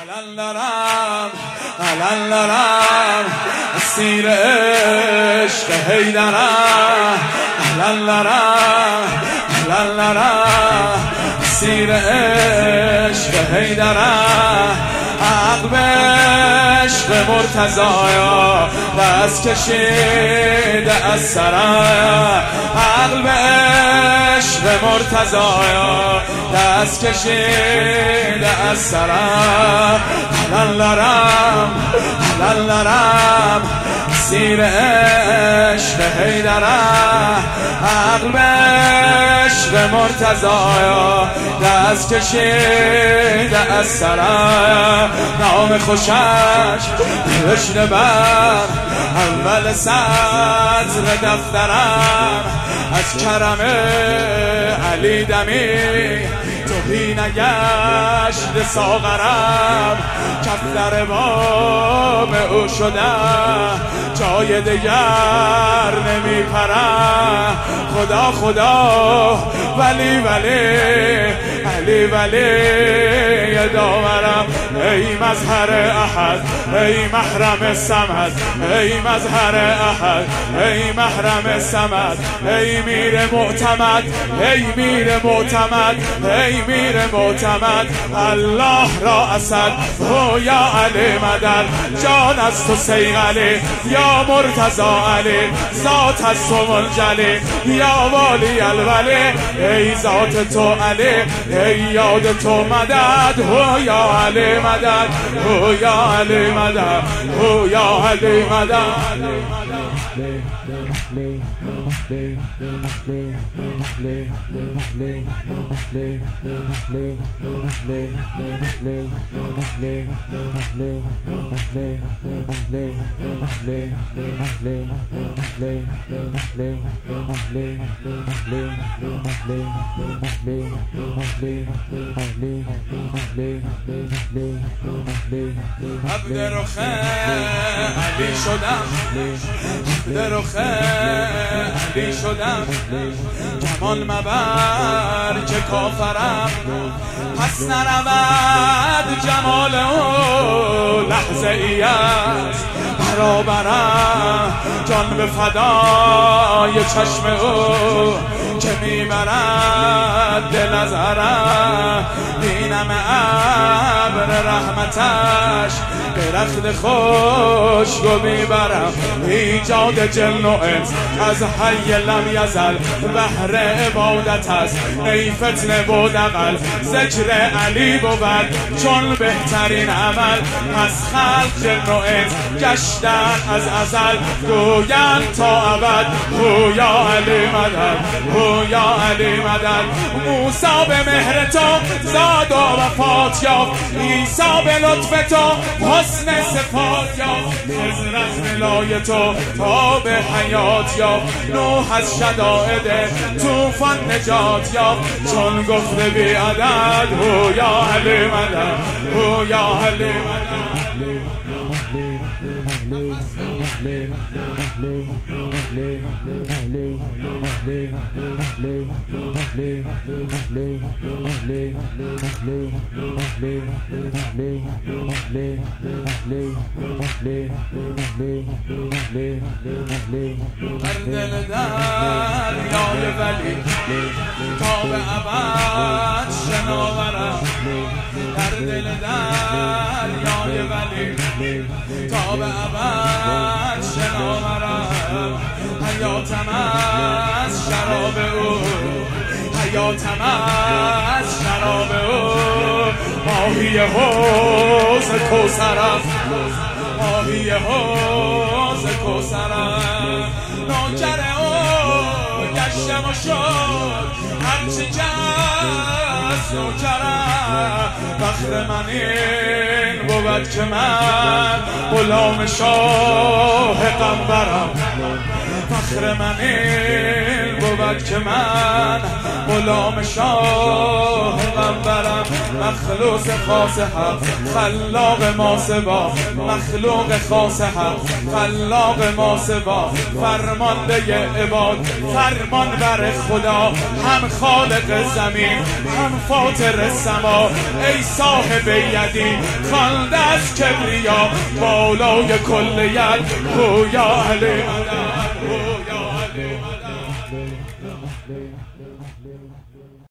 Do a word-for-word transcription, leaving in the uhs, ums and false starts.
الان دارم الان دارم اسیر عشق حیدرم الان دارم الان دارم اسیر عشق حیدرم عقل به عشق مرتضایا دست کشیده از سرم عقل به عشق مرتضایا دست کشیده از سرم الان دارم الان دارم اسیر عشق حیدرم عقل به عشق مرتضایا دست کشیده از سرم نام خوشش نوشته بر اول سطر دفترم از کرم علی دمی توهی نگشت ساغرم کفتر بام او شدم جای دگر نمی پرم خدا خدا ولی ولی علی ولی داورم ای مظهر احد ای محرم صمد ای مظهر احد ای محرم صمد ای میر معتمد ای میر معتمد ای میر معتمد الله را اسد او یا علی مدد جان از تو صیقلی یا مرتضا علی ذات از تو منجلی یا والی الولی ای ذات تو علی ای یاد تو مدد او یا علی مدد او یا علی مدد او یا علی مدد عبد رخ علی شدم عبد رخ علی شدم کمان مبر که کافرم پس نرود جمال او لحظه ای است برابرم جان به فدای چشم او که میبرد دل از حرم بینم ابر رحمتش به رخت خوشگو میبرم ایجاد جن و انس از حی لم یزل بهر عبادت است ای فتنه و دغل ذکر علی بود چون بهترین عمل پس خلق جن و انس گشتن از ازل گویند تا ابد او یا علی مدد او یا علی مدد موسی به مهر تو زاد و وفات یافت عیسی به لطف تو حسن صفات یافت خضر از ولای تو تا به حیات یافت نوح از شدائد طوفان نجات یافت چون گفته بی عدد او یا علی مدد او یا علی مدد در دل دریای ولی تا به ابد شناورم در دل دریای ولی تا به ابد شناورم حیاتم از شراب او حیاتم از شراب او ماهی حوض کوثرم ماهی حوض کوثرم نوکر او گشتم و شد هرچی جز نوکرم فخر من این بود که من غلام شاه قنبرم فخر من این بود که من غلام شاه قنبرم مخلوق خاص حق خلاق ما سوا مخلوق خاص حق خلاق ما سوا فرمانده عباد فرمان بر خدا هم خالق زمین هم فاطر سما ای صاحب یدی خوانده از کبریا بالای کل ید هویا علی مدد